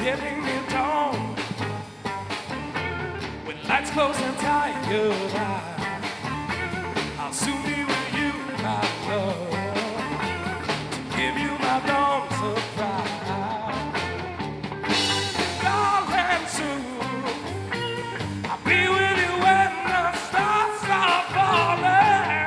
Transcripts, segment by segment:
getting near dawn. When lights close and tight your eyes, I'll soon be with you, my love, to give you my dawn surprise. Darling, soon I'll be with you when the stars start falling.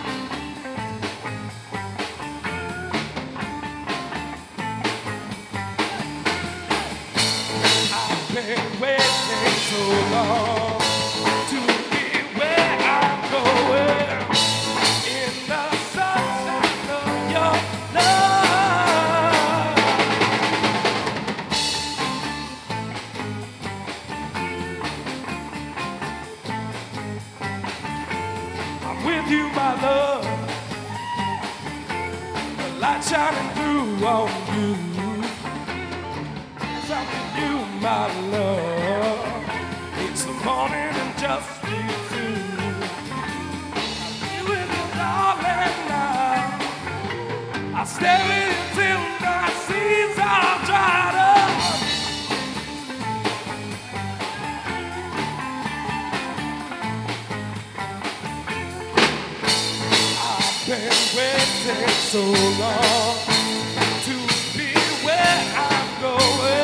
I've been waiting so long to be where I'm going, in the sunshine of your love. I'm with you, my love, the light shining through on you. I'm with you, my love. It's the morning and just you two. I'll be with you, darling, now. I'll stay with you till my seas are dried up. I've been waiting so long to be where I'm going.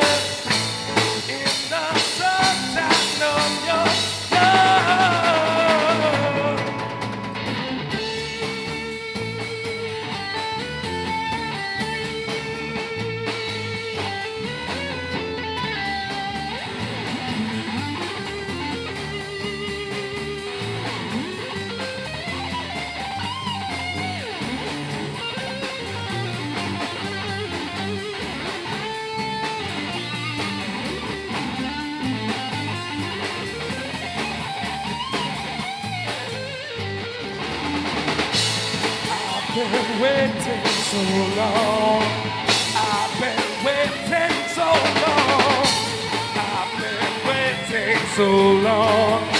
I've been waiting so long. I've been waiting so long. I've been waiting so long.